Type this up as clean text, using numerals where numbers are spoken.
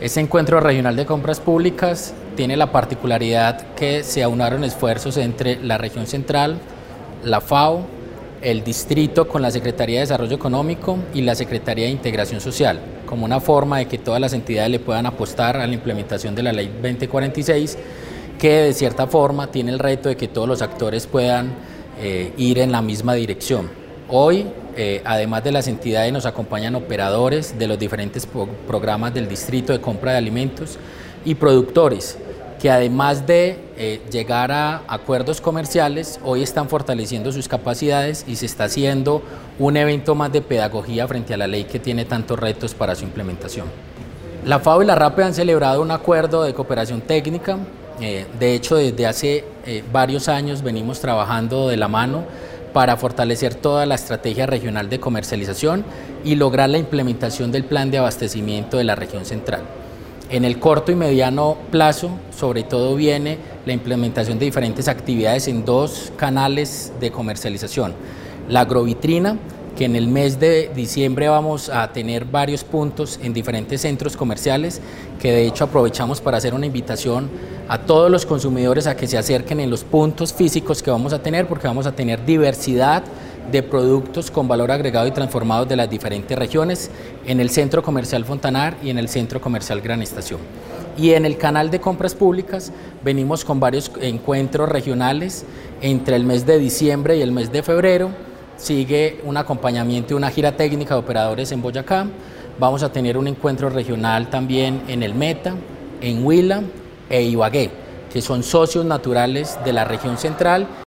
Este encuentro regional de compras públicas tiene la particularidad que se aunaron esfuerzos entre la región central, la FAO, el distrito con la Secretaría de Desarrollo Económico y la Secretaría de Integración Social, como una forma de que todas las entidades le puedan apostar a la implementación de la Ley 2046, que de cierta forma tiene el reto de que todos los actores puedan ir en la misma dirección. Hoy, además de las entidades, nos acompañan operadores de los diferentes programas del distrito de compra de alimentos y productores que además de llegar a acuerdos comerciales, hoy están fortaleciendo sus capacidades y se está haciendo un evento más de pedagogía frente a la ley que tiene tantos retos para su implementación. La FAO y la RAPE han celebrado un acuerdo de cooperación técnica. De hecho, desde hace varios años venimos trabajando de la mano para fortalecer toda la estrategia regional de comercialización y lograr la implementación del plan de abastecimiento de la región central. En el corto y mediano plazo, sobre todo, viene la implementación de diferentes actividades en dos canales de comercialización. La agrovitrina, que en el mes de diciembre vamos a tener varios puntos en diferentes centros comerciales, que de hecho aprovechamos para hacer una invitación a todos los consumidores a que se acerquen en los puntos físicos que vamos a tener, porque vamos a tener diversidad de productos con valor agregado y transformados de las diferentes regiones en el Centro Comercial Fontanar y en el Centro Comercial Gran Estación. Y en el canal de compras públicas venimos con varios encuentros regionales entre el mes de diciembre y el mes de febrero. Sigue un acompañamiento y una gira técnica de operadores en Boyacá. Vamos a tener un encuentro regional también en el Meta, en Huila e Ibagué, que son socios naturales de la región central.